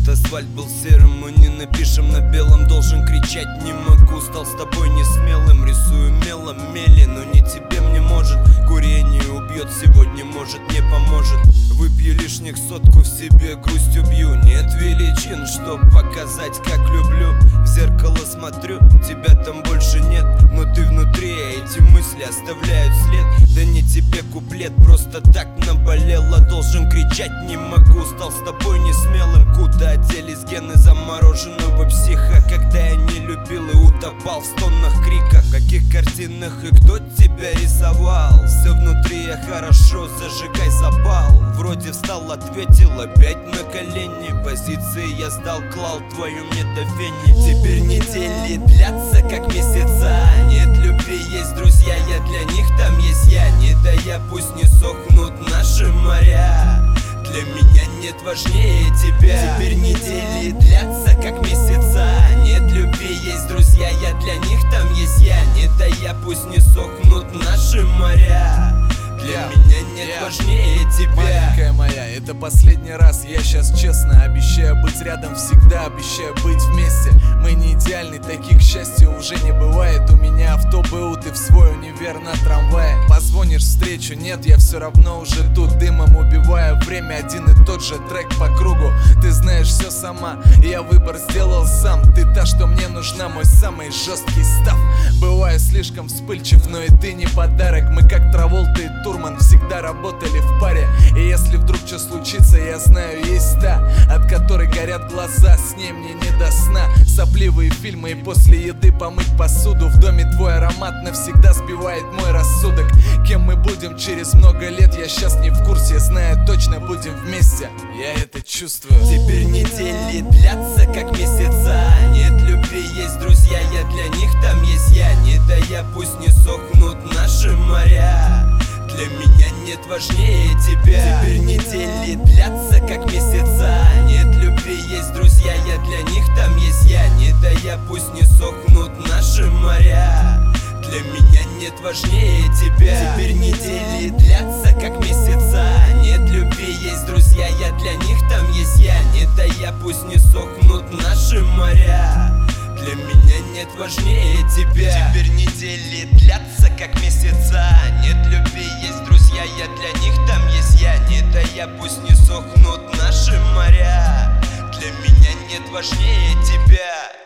Этот асфальт был серым, мы не напишем на белом. Должен кричать, не могу, стал с тобой не смелым. Рисую мелом, мели, но не тебе, мне может. Курение убьет сегодня, может не поможет. Выпью лишних сотку, в себе грусть убью. Нет величин, чтоб показать, как люблю. В зеркало смотрю, тебя там больше нет, но ты внутри, эти мысли оставляют след. Да не тебе куплет, просто так наболело. Должен кричать, не могу, стал с тобой не смелым. Куда делись гены замороженного психа, когда я не любил и утопал в стонах, криках? В каких картинах и кто тебя рисовал? Все внутри я хорошо, зажигай запал. Вроде встал, ответил, опять на колени. Позиции я сдал, клал твою метафени. Теперь недели длятся, как месяца. Нет любви, есть друзья, я для них, там есть я. Не дая, пусть не сохнут наши моря. Для меня нет важнее тебя. Теперь недели длятся, как месяца. Нет любви, есть друзья, я для них, там есть я. Не дая, пусть не сохнут наши моря. Для меня нет важнее тебя. Маленькая моя, это последний раз. Я сейчас честно обещаю быть рядом всегда, обещаю быть вместе. Мы не идеальны, таких, к счастью, уже не бывает. У меня авто БУ, ты в свой универ на трамвае. Позвонишь встречу, нет, я все равно уже тут. Дымом убиваю время, один и тот же трек по кругу. Ты знаешь все сама, я выбор сделал сам. Ты та, что мне нужна, мой самый жесткий став. Бываю слишком вспыльчив, но и ты не подарок. Мы как Траволта и Турман всегда работали в паре. И если вдруг что случится, я знаю, есть та, от которой горят глаза, с ней мне не до сна. Сопливые фильмы и после еды помыть посуду. В доме твой аромат навсегда сбивает мой рассудок. Кем мы будем через много лет, я сейчас не в курсе. Знаю, точно будем вместе, я это чувствую. Теперь недели длятся, как месяца. Нет любви, есть друзья, я для них, там есть я. Не дая, пусть не сохнут наши моря. Для меня нет важнее тебя. Теперь недели длятся, как месяца. Нет любви, есть друзья, я для них, там есть я. Не дая, пусть не сохнут наши моря. Для меня нет важнее тебя. Теперь недели длятся, как месяца. Нет любви, есть друзья, я для них, там есть я. Не дая, пусть не сохнут наши моря. Для меня нет важнее тебя. Теперь недели длятся, как месяца. Нет любви, есть друзья, я для них, там есть я. Не дая, пусть не сохнут наши моря. Для меня нет важнее тебя.